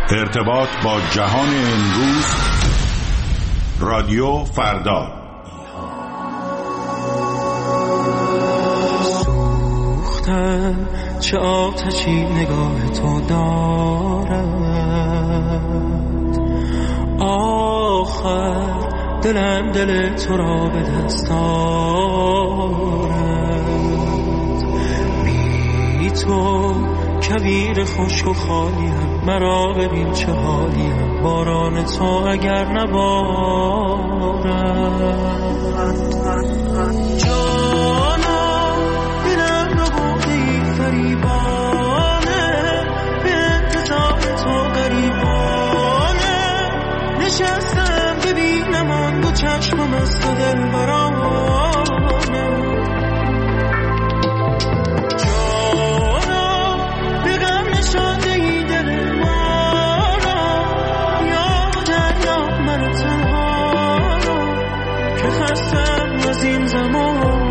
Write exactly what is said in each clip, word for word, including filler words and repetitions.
ارتباط با جهان امروز، رادیو فردا. سوختم چه آتشی نگاه تو دارد، آخر دلم دل تو را به دست آرد. بی تو کویر خشک و خالیم، مرا ببین چه حالیم، باران تو اگر نبارد. جانا دلم رو بودی فریبانه، به انتظار تو غریبانه، نشستم ببینم آن دو چشمم از تو دل برانه. خستم از این زمان،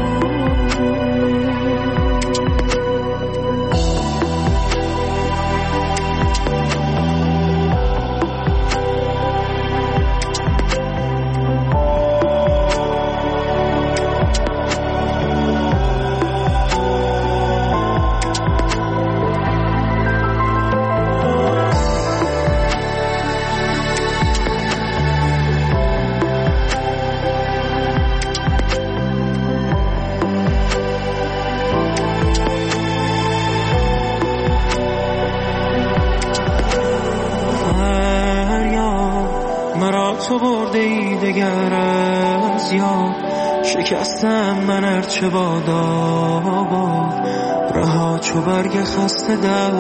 تو برده ای دگر از یاد، شکستم من ارچه باد آباد، رها چو برگ خسته در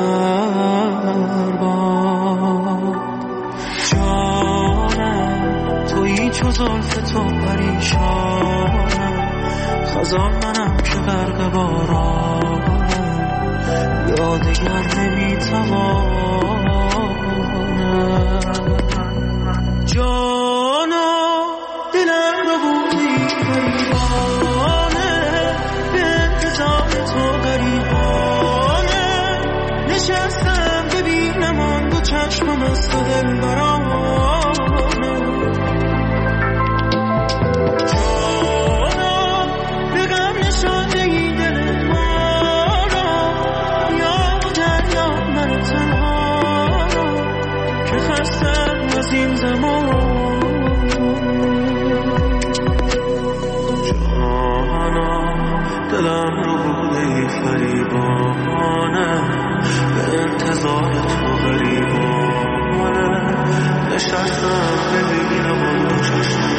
باد. جانم تویی چو زلف تو پریشانم، خزان منم که غرق بارانم، یادگر نمیتوانم. جانا دلم رو بودی فریبانه، به انتظار تو غریبانه، نشستم ببینم آن دو چشمم از تو دل برانه. جانا به غم نشانده ای دل ما را، یا دریا من تنها را، که خستم از این زمان. دلم رو بوده فریبانه، به انتظار تو غریبانه، نشستم ببینم آن دو چشم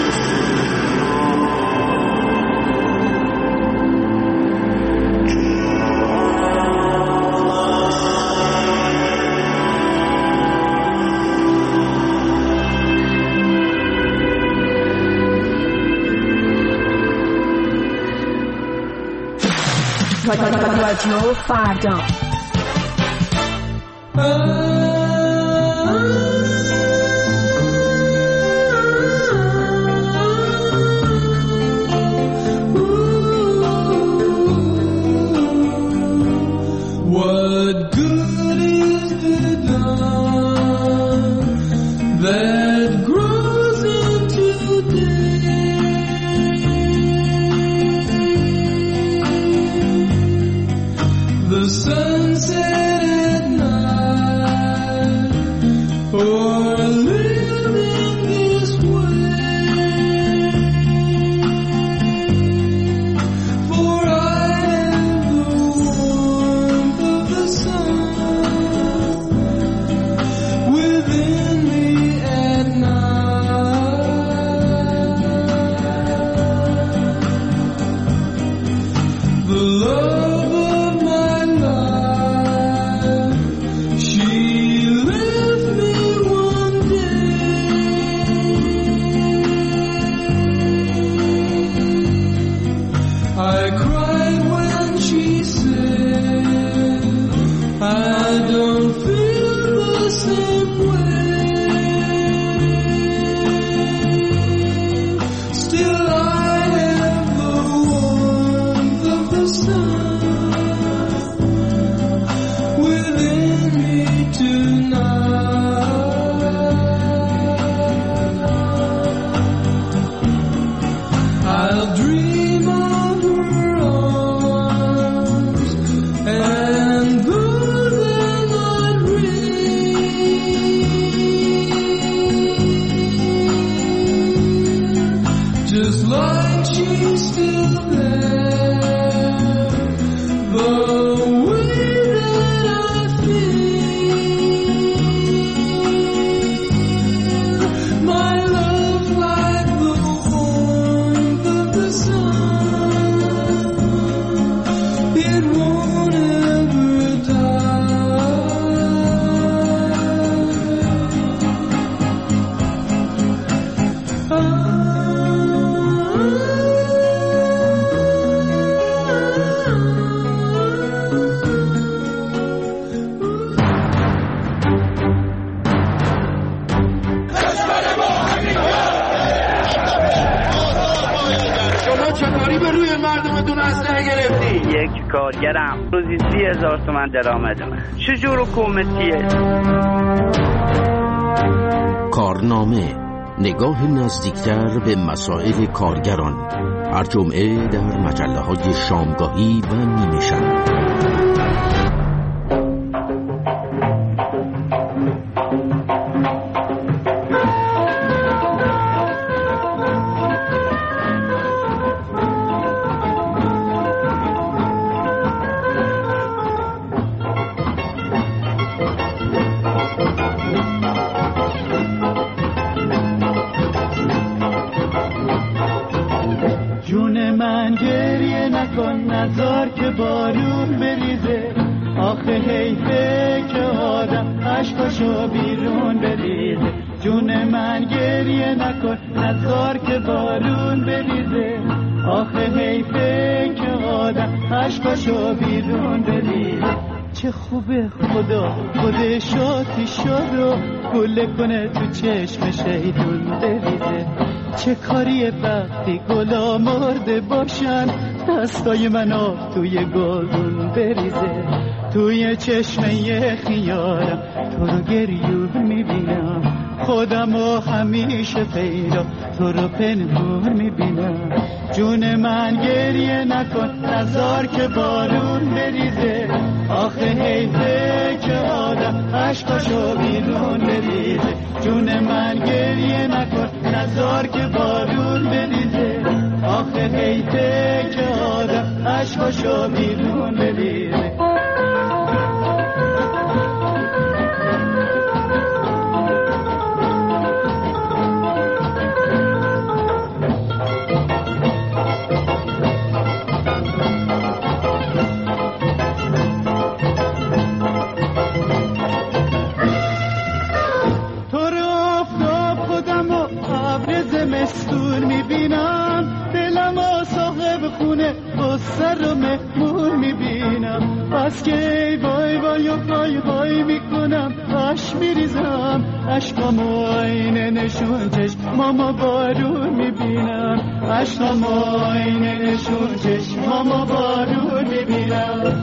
رادیو فردا. She left me one اسلحه گرفتی؟ یک کارگرم روزی سی هزار تومن درآمد من. چجور حکومتیه؟ کارنامه، نگاه نزدیکتر به مسائل کارگران، هر جمعه در مجله های شامگاهی و نیمه شب. نزار که بارون بریزه، آخه حیفه که آدم عشقاشو بیرون بریزه. جون من گریه نکن، نزار که بارون بریزه، آخه حیفه که آدم عشقاشو بیرون بریزه. چه خوبه خدا خودشو تیشو رو گله کنه تو چشم شیطون بریزه. چه کاریه وقتی گلا مرده باشن، دستای منو توی گلدون بریزه. توی چشمه خیالم تو رو گریون میبینم، خودمو همیشه پیدا تو رو پنهون میبینم. جون من گریه نکن، نزار که بارون بریزه، آخه حیفه که آدم عشقاشو بیرون بریزه. جون من گریه نکن، نزار که بارون بریزه، آخه حیفه که آدم عشقاشو بیرون بریزه. زمستون میبینم، دلم و صاحب خونه با سر و مهمون میبینم. بس که وای وای و وای وای میکنم، عشق میریزم، عشقم و آینه نشون چشمام بارون میبینم. عشقم و آینه نشون چشمام بارون میبینم.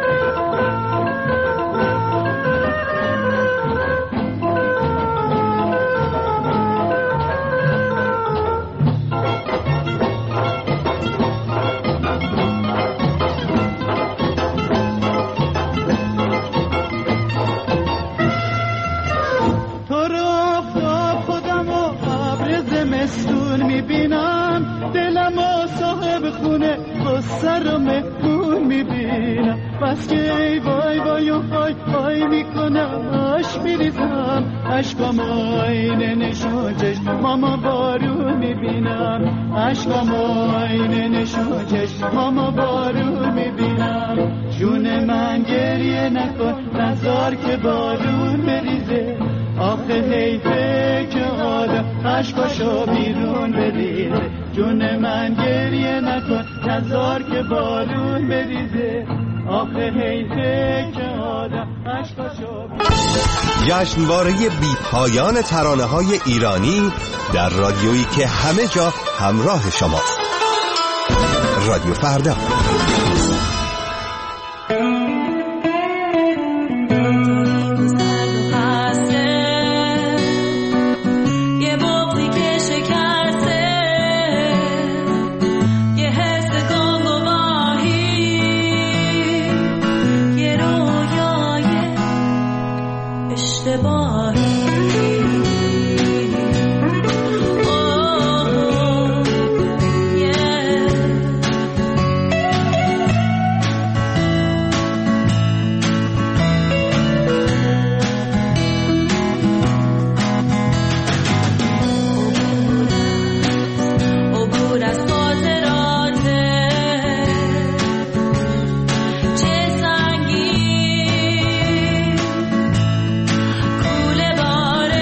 میبینم، دلم و صاحب خونه با سر و مهمون میبینم. بس که ای وای وای و وای وای میکنم، عشق میریزم، عشقم آینه نشون چشمام بارون میبینم. عشقم آینه نشون چشمام بارون میبینم. جون من گریه نکن، نزار که بارون بریزه، آخه حیفه که آدم عشقاشو بیرون بریزه. جون من گریه نکن، نزار که بارون بریزه، آخه حیفه که آدم عشقاشو بیرون. جشنواره بی پایان ترانه های ایرانی در رادیویی که همه جا همراه شماست. رادیو فردا. چه سنگین کوله بار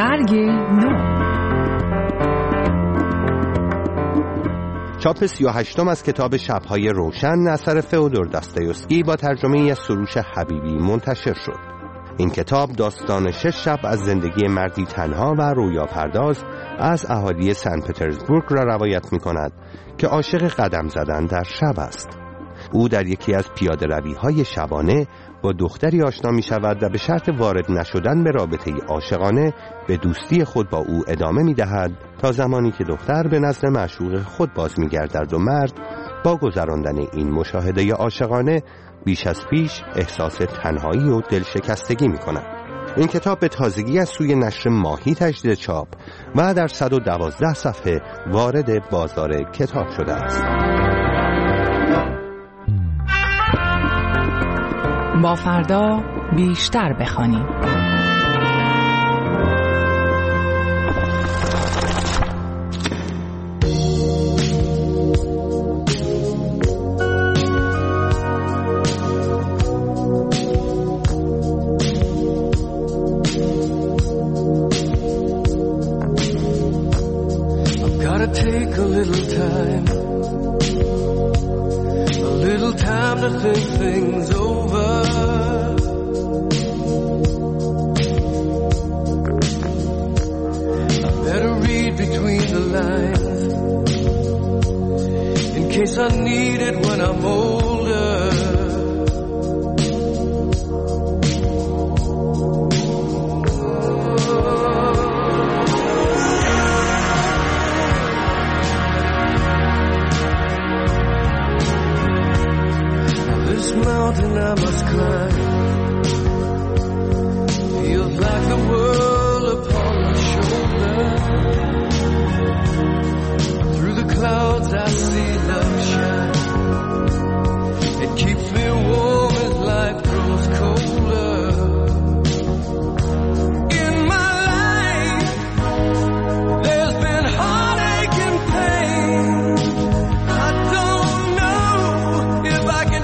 برگ نو. چاپ سی و هشتم از کتاب شب‌های روشن اثر فئودور داستایوفسکی با ترجمه از سروش حبیبی منتشر شد. این کتاب داستان شش شب از زندگی مردی تنها و رویا پرداز از اهالی سن پترزبورگ را روایت می کند که عاشق قدم زدن در شب است. او در یکی از پیاده روی های شبانه با دختری آشنا می شود و به شرط وارد نشدن به رابطه عاشقانه به دوستی خود با او ادامه می دهد تا زمانی که دختر به نزد معشوق خود باز می گردد و مرد با گذراندن این مشاهده عاشقانه بیش از پیش احساس تنهایی و دلشکستگی می کند. این کتاب به تازگی از سوی نشر ماهی تجدید چاپ و در صد و دوازده صفحه وارد بازار کتاب شده است. با فردا بیشتر بخوانیم. Take a little time, a little time to think things over. I better read between the lines in case I need it when I'm older. Mountain I must climb feels like the world upon my shoulder. Through the clouds I see love shine. It keeps me warm as life grows colder. In my life there's been heartache and pain. I don't know if I can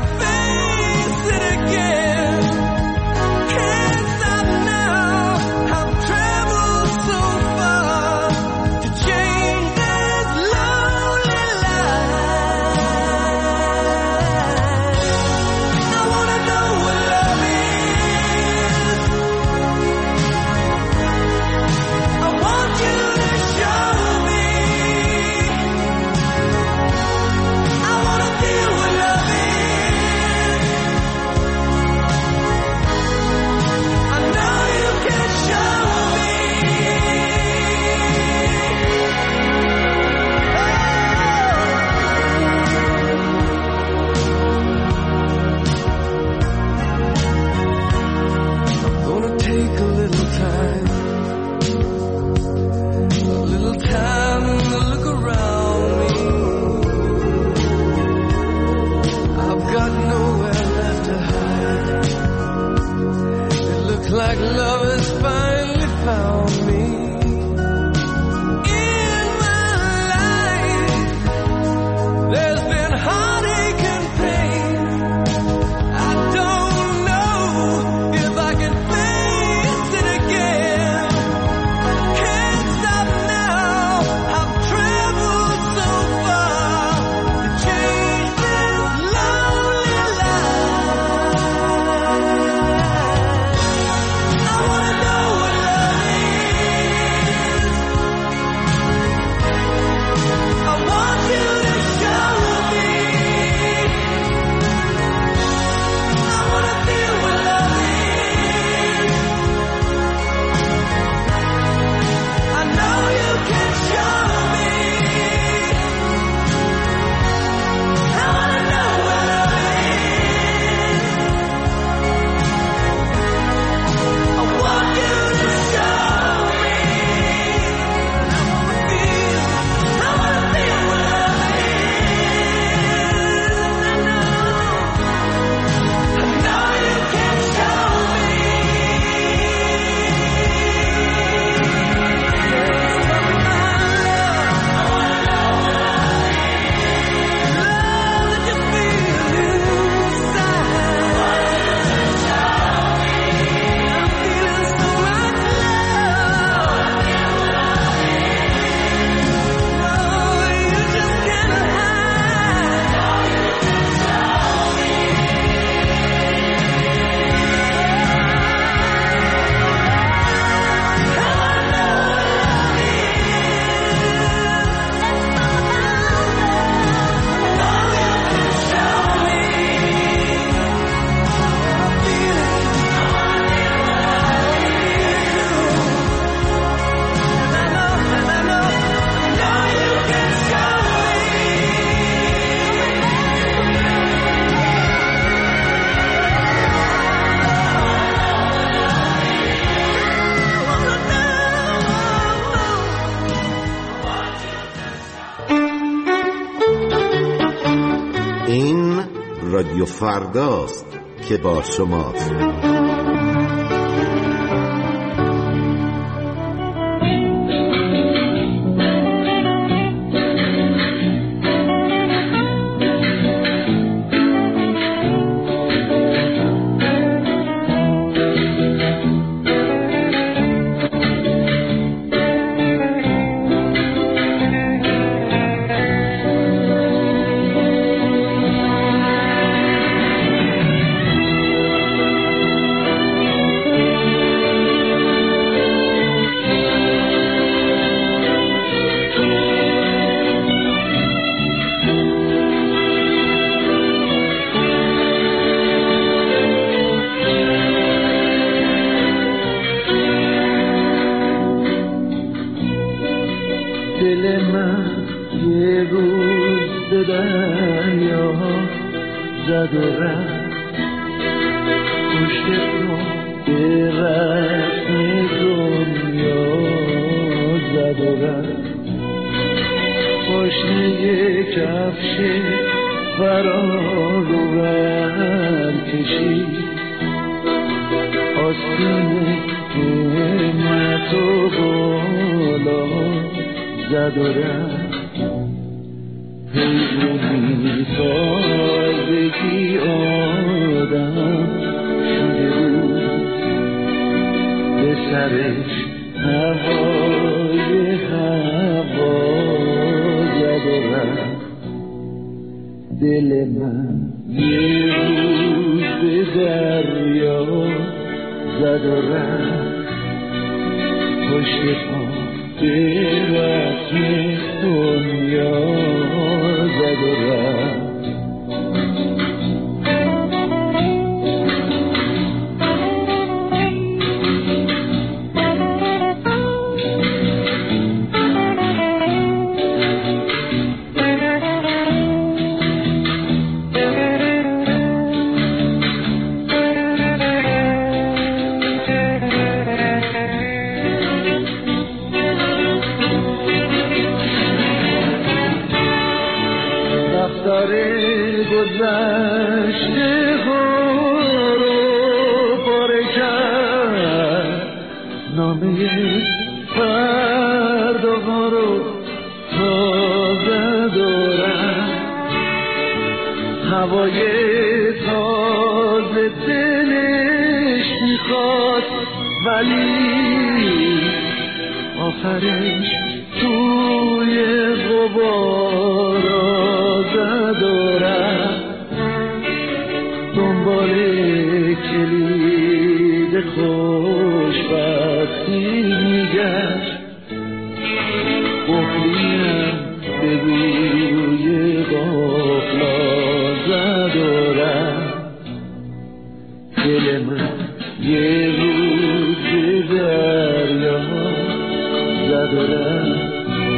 like love has finally found me. In my life there's been heartache and pain. I don't know if I can face it again. Can't stop now. I've traveled so far to change this lonely life. I wanna know what رادیو فرداست که با شماست. دل من یه روز به دریا زد و رفت، پشت ما به رسم دنیا زد و رفت، پاشنه کفش فرار و ور کشید، آستین همت و بالا زد و رفت، حیوانی تازگی آدم شده بود، به سرش هوای هوا زد و رفت. دل من یه روز به دریا زد و رفت، پشت پا به رسم دنیا زد و رفت. گذشته ها رو پاره کرد، نامه فردا ها رو تازه دارم، هوای تازه دلش میخواد، ولی آخرش توی غبارا زد و رفت، دنبال کلید خوشبختی میگشت، قفلیم به روی غفلا زد و رفت. دل من یه روز به دریا زد و رفت،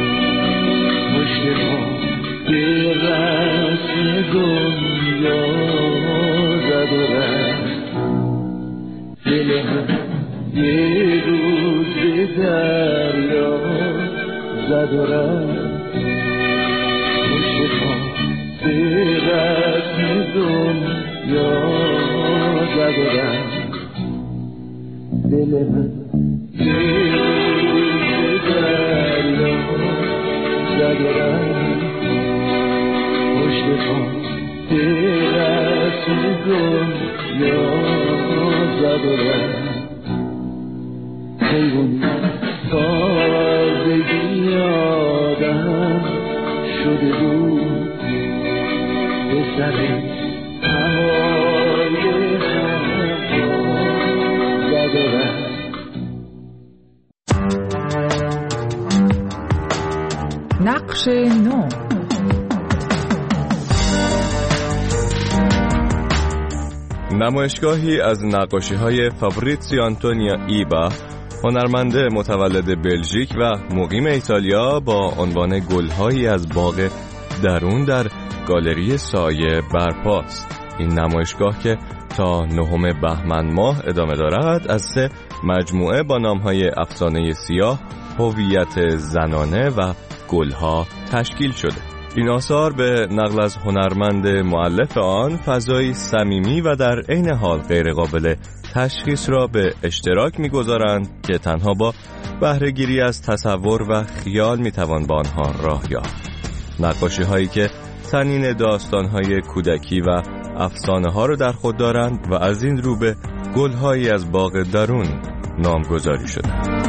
پشت ما به رسم دنیا زد و رفت. دل من یه روز به دریا زد و رفت، پشت ما به رسم دنیا زد و رفت. دل من یه روز به دریا زد و رفت، پشت پا به رسم دنیا زد و رفت. حیوانی تازگی آدم شده بود، به سر هوای هوا زد و رفت. نقش نو. نمایشگاهی از نقاشی‌های فابریزیو آنتونیو ایبا، هنرمند متولد بلژیک و مقیم ایتالیا، با عنوان گل‌هایی از باغ درون در گالری سایه برپاست. این نمایشگاه که تا نهم بهمن ماه ادامه دارد، از سه مجموعه با نام‌های افسانه سیاه، هویت زنانه و گل‌ها تشکیل شده. این آثار به نقل از هنرمند مؤلف آن فضایی صمیمی و در عین حال غیر قابل تشخیص را به اشتراک می‌گذارند که تنها با بهره‌گیری از تصور و خیال می‌توان با آنها راه یافت. نقاشی هایی که طنین داستان های کودکی و افسانه ها را در خود دارند و از این رو به گل هایی از باغ درون نامگذاری شدند.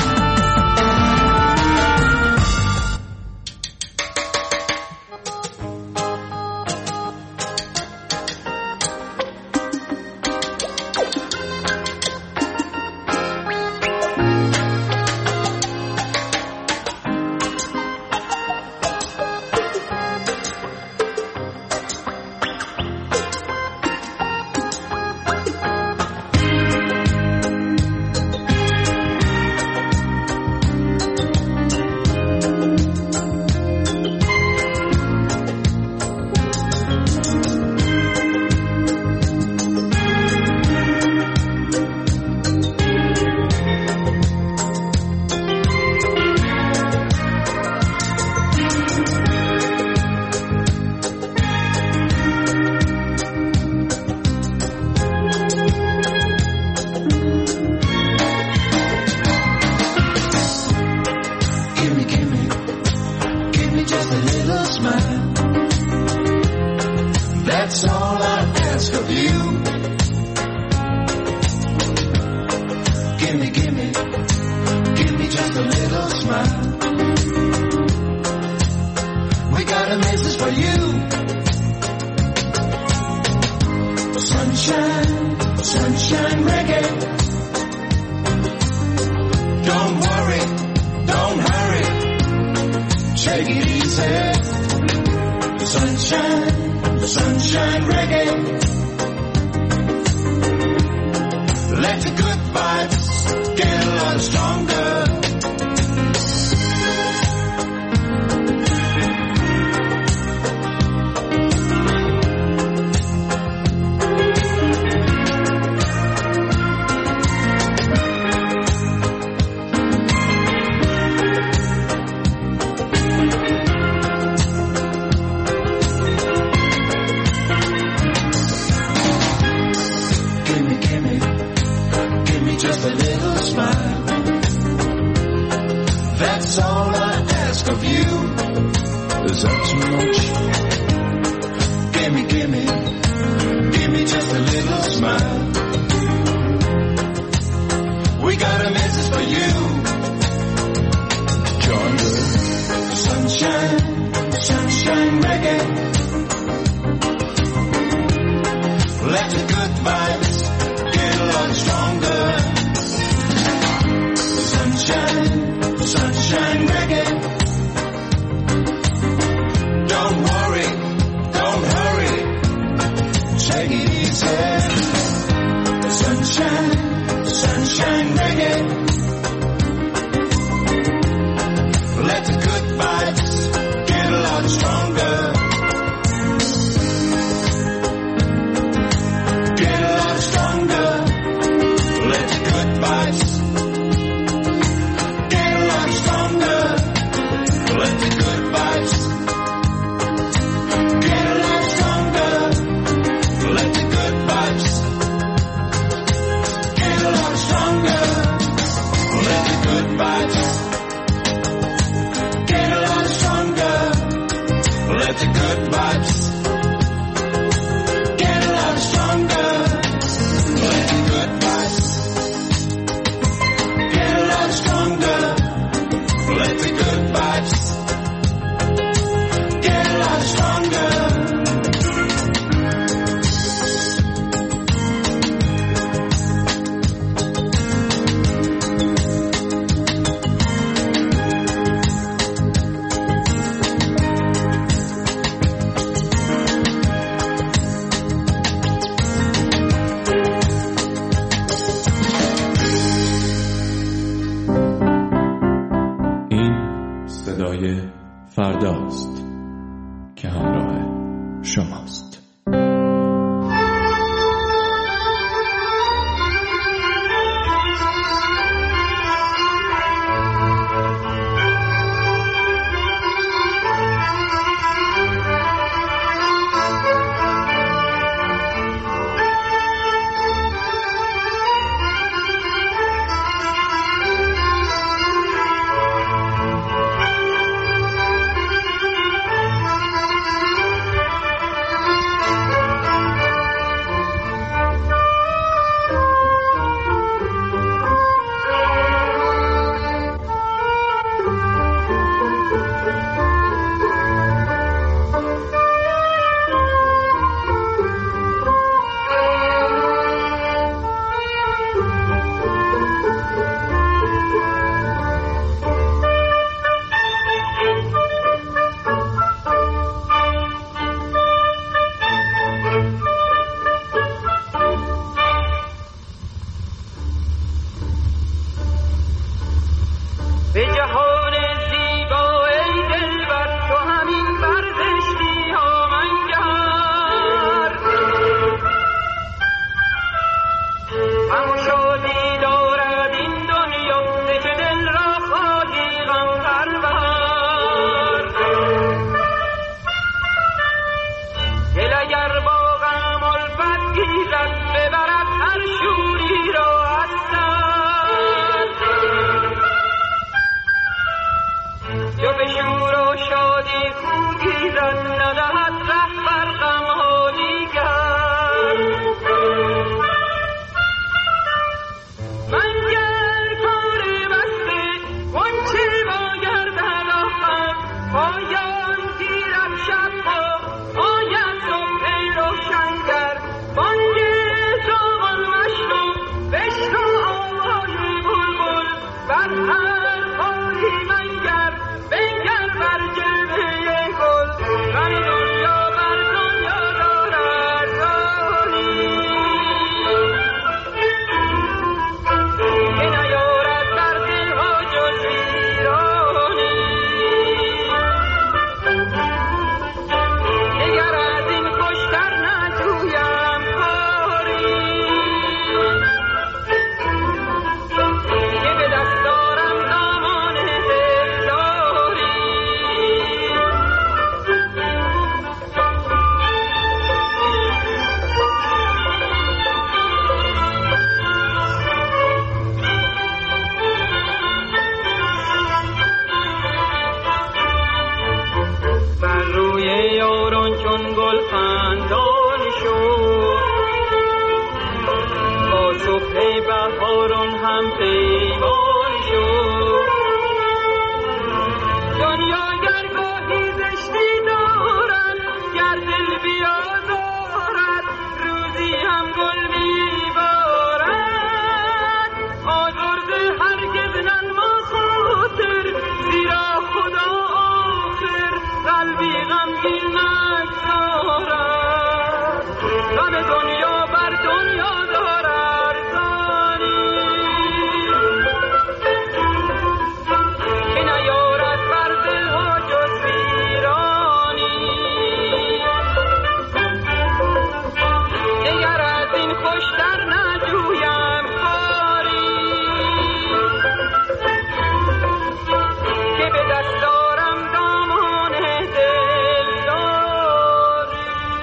فرداست که همراه شماست. به جهان زیبا ای دلبر تو همین ورزشی ها منگر همون شادی دارد این دنیا که دل را خواهی غم پرور دل اگر با غم الفت گیرد ببرد هر شوری را از سر جو به شور و شادی خو گیرد ندهد ره بر غمها دیگر منگر کار بسته غنچه با گردن آخر پایان گیرد شبها آید صبح روشنگر بانگ زاغان مشنو بشنو آوای بلبل بر هر پایی منگر بنگر بر جبهه گل غم دنیا بر دنیا دارد رانی که نیارد بر دلها جز ویرانی دیگر از این خوشتر نجویم کاری که به دست دارم دامان دلداری بر روی یاران چون گل خندان شد با صبح بهاران هم پیمان شد دنیا گرگاهی زشتی دارد گر دل بیازارد روزی هم گل میبارد آزرده هرگز ننما خاطر زیرا خدا آخر قلبی غمگین نگذارد غم دنیا بر دنیا دارد ارزانی که نیارد بر دلها جز ویرانی دیگر از این خوشتر نجویم کاری که به دست دارم دامان دلداری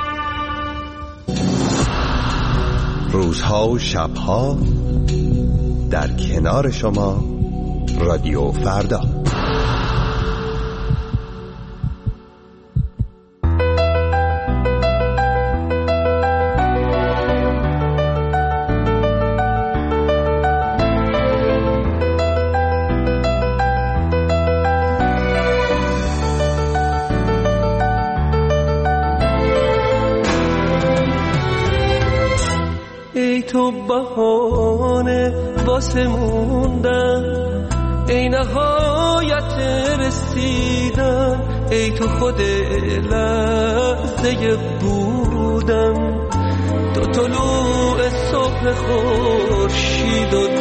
روزها و شبها در کنار شما رادیو فردا. ای تو بهانه واسه موندن ای نهایت رسیدن ای تو خود لحظه بودن تو طلوع صبح خورشید و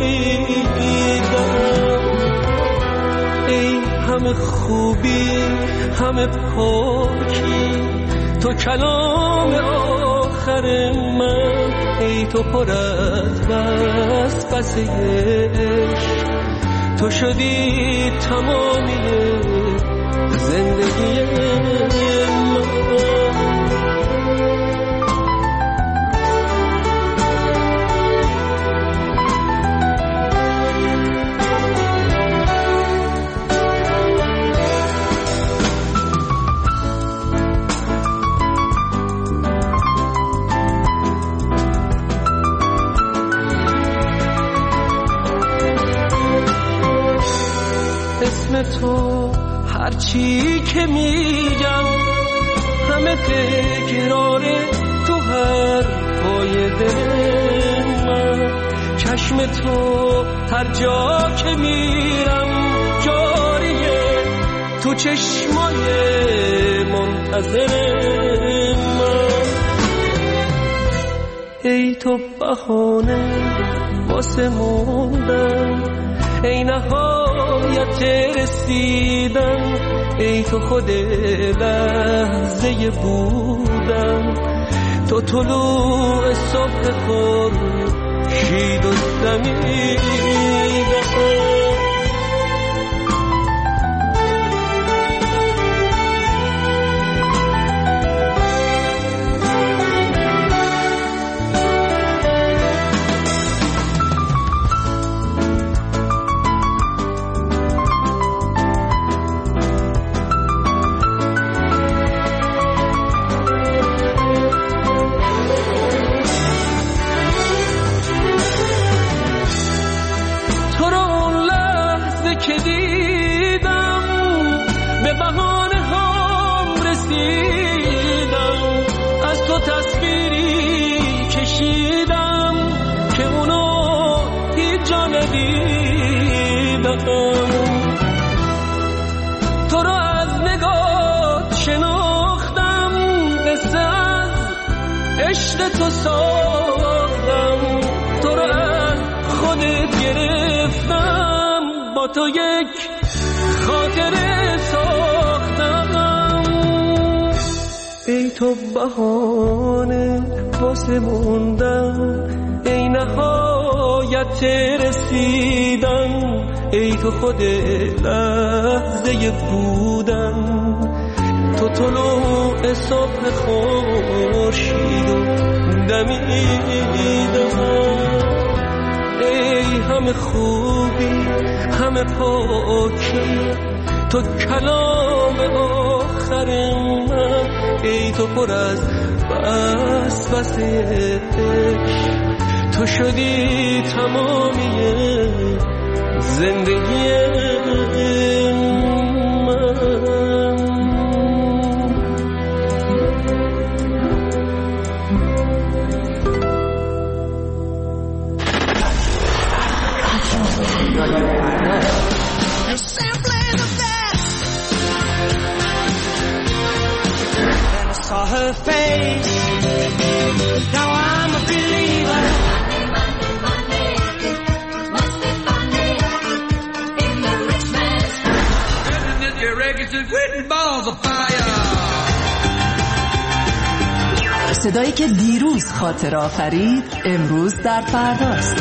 دمیدن ای همه خوبی همه پاکی تو کلام آخر من ای تو پر از وسوسه عشق تو شدی تمامی زندگی من اسم تو هرچی که میگم همه تکرار تو هر پای دل من چشم تو هر جا که میرم جاریه تو چشمای منتظر من ای تو بهانه واسه موندن ای نهایت نهایت رسیدن، ای تو خود لحظه بودن، تو طلوع صبح خورشید و دمیدن. تو رو از نگاه شناختم، قصه از عشق تو ساختم، تو رو از خودت گرفتم، با تو یک خاطره ساختم. ای تو بهانه واسه موندن، ای نهایت رسیدن، ای تو خود لحظه بودن، تو طلوع صبح خورشید و دمیدن. ای همه خوبی همه پاکی، تو کلام آخر من، ای تو پر از وسوسه، تو شدی تمامی زندگی من. Saw her face, now I'm a believer. Monday, Monday, must be Monday, in the rich man's house. Isn't it your records and written balls of fire? صدایی که دیروز خاطر آفرید امروز در فرداست.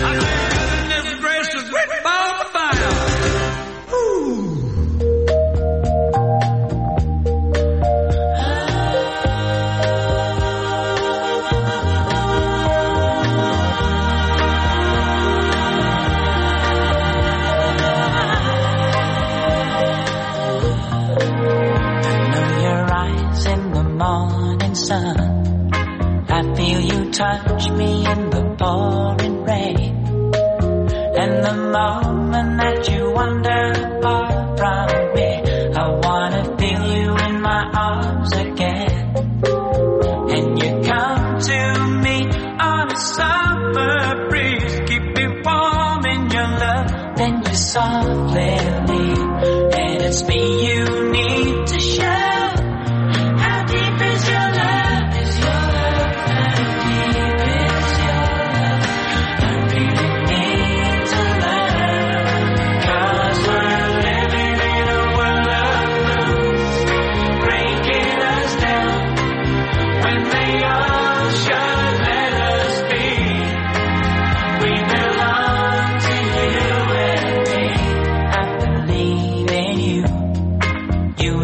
Touch me in the pouring rain, and the moment that you wander apart from me, I wanna feel you in my arms again. And you come to me on a summer breeze, keep me warm in your love, then you softly leave, and it's me you need to show. How deep is your love? Is your love how deep is your love? I really need to learn, 'cause we're living in a world of rules, breaking us down when they all should let us be. We belong to you and me. I believe in you. You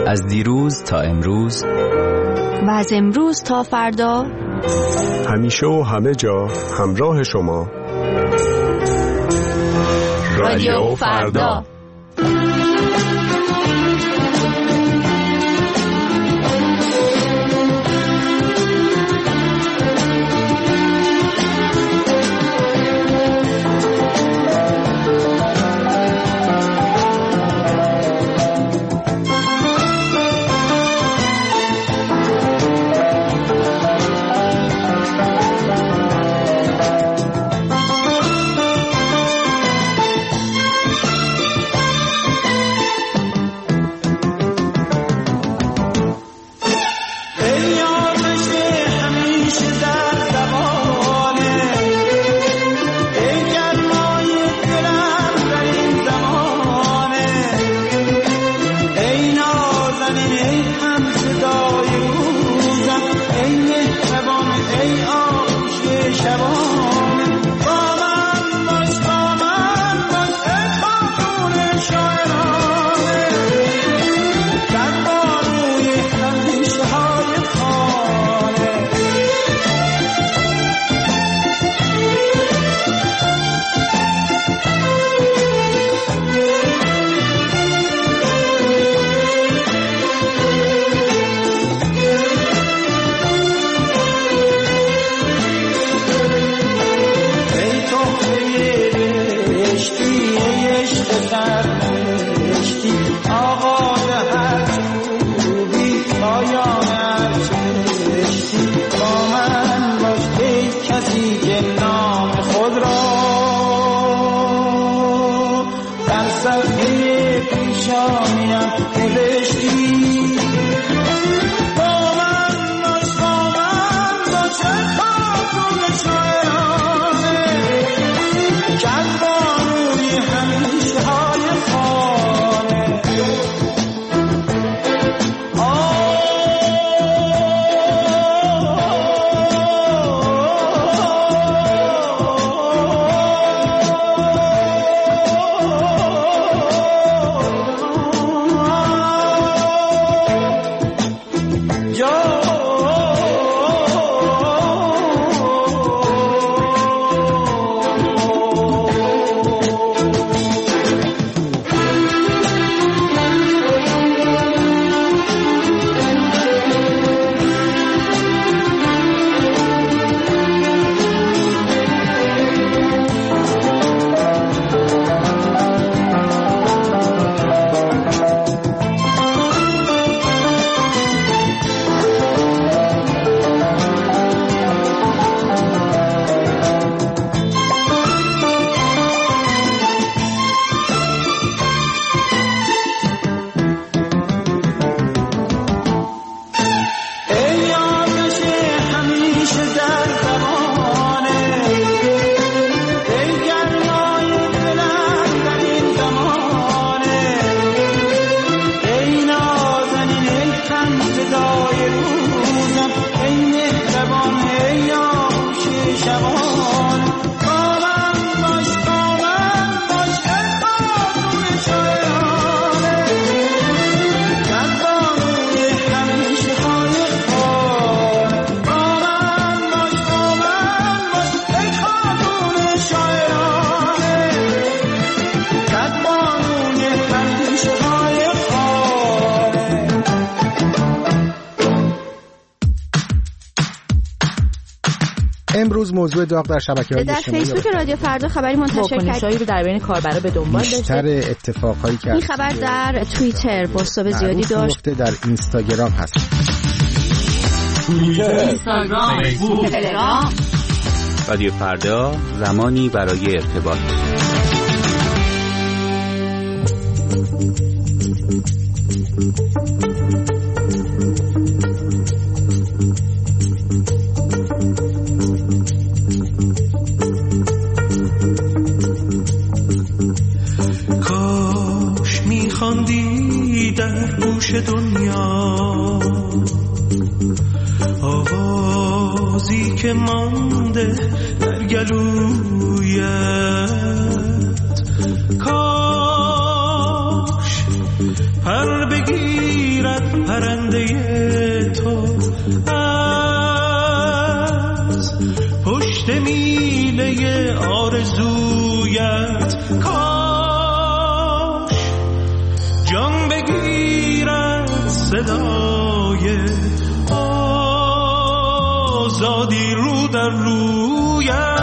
از دیروز تا امروز و از امروز تا فردا، همیشه و همه جا همراه شما. رادیو فردا. امروز موضوع داغ در شبکه‌های اجتماعی در فیسبوک رادیو فردا خبری منتشر کرد رو در بین کاربرا به دنبال داشته. بیشتر اتفاقایی که این خبر در توییتر بازتاب زیادی داشت. در اینستاگرام هست. توییتر، اینستاگرام، فیسبوک، تلگرام. رادیو فردا، زمانی برای ارتباط. کاش میخواندی در گوش دنیا آوازی که مانده در گلویت، کاش پر بگیرد پرنده تو از پشت میله آرزویت، کاش جان بگیرد صدای آزادی رو در رویت.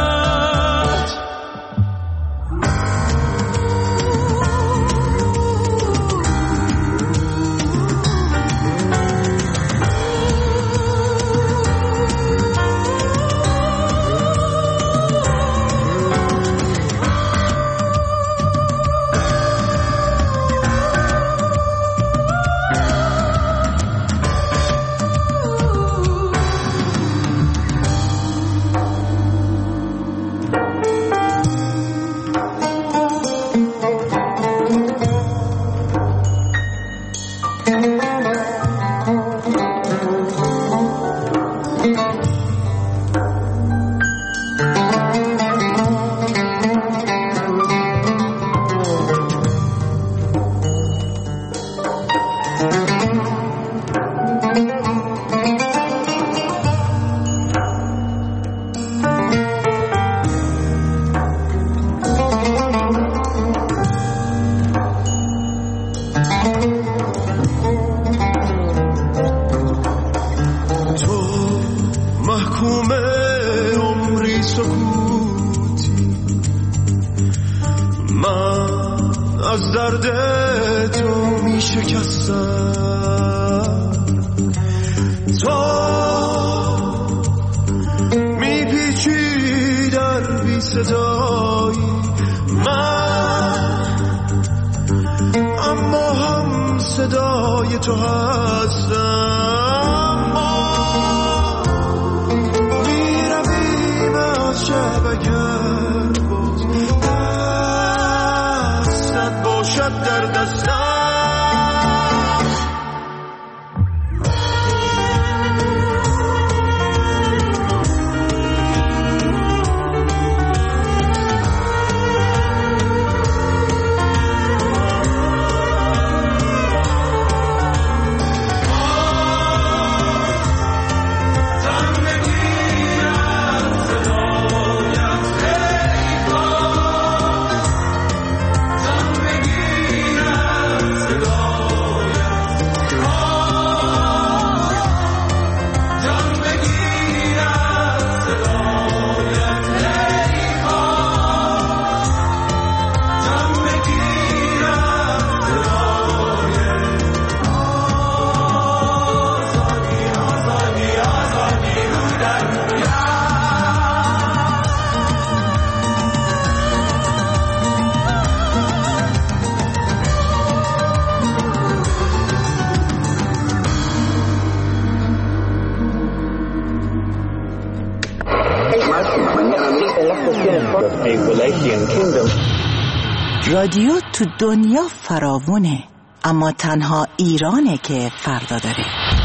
رادیو تو دنیا فراوونه، اما تنها ایرانه که فردا داره.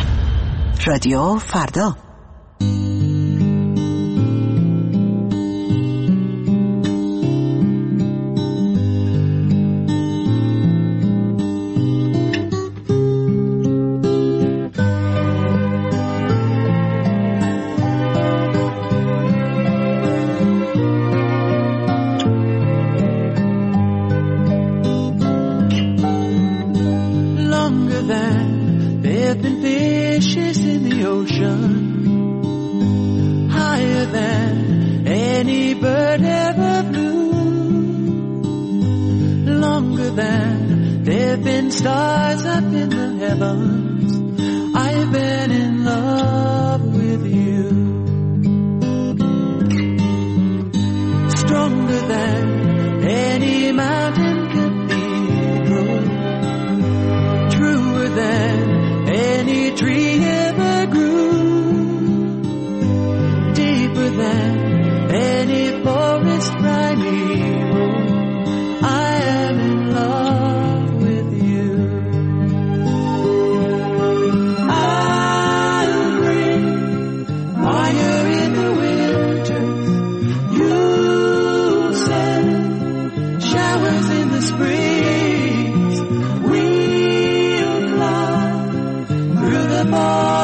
رادیو فردا.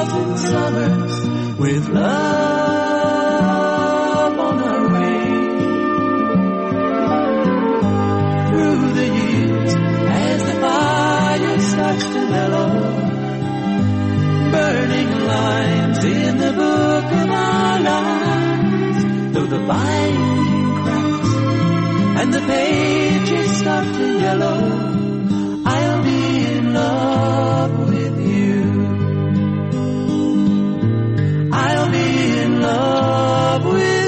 winters and summers with love on our way. Through the years, as the fire starts to mellow, burning lines in the book of our lives, though the binding cracks and the pages start to yellow, I'll be in love with you. I'll be in love with you.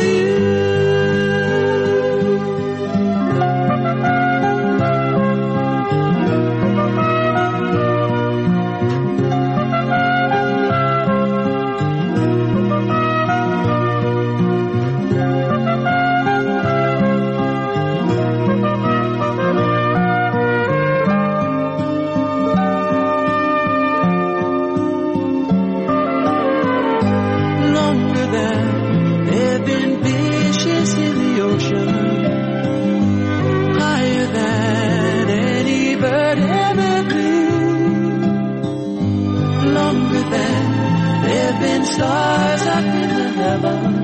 Stars up in the heavens,